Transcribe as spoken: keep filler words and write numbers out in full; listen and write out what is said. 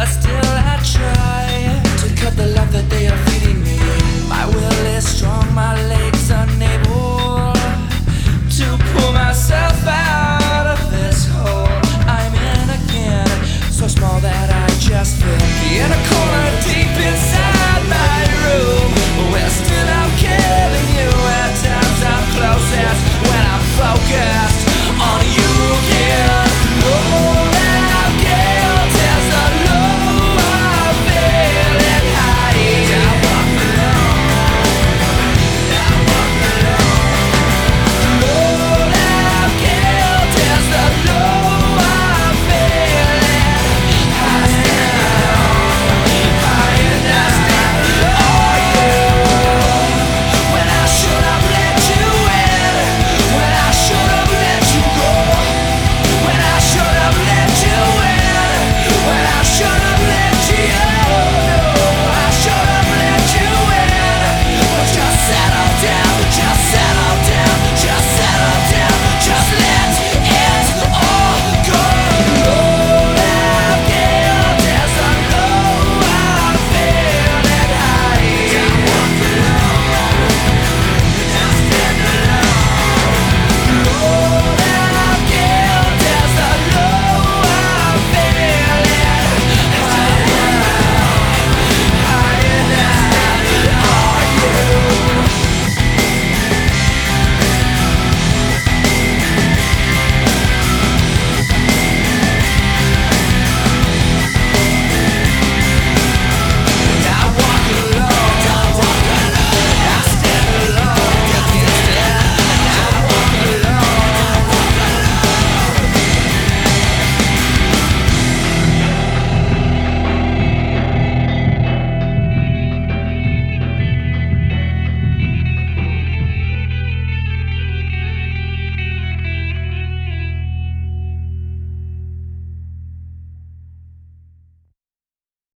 but still I try to cut the love that they are feeding me. My will is strong, my legs unable to pull myself out of this hole I'm in again, so small that I just fit in a corner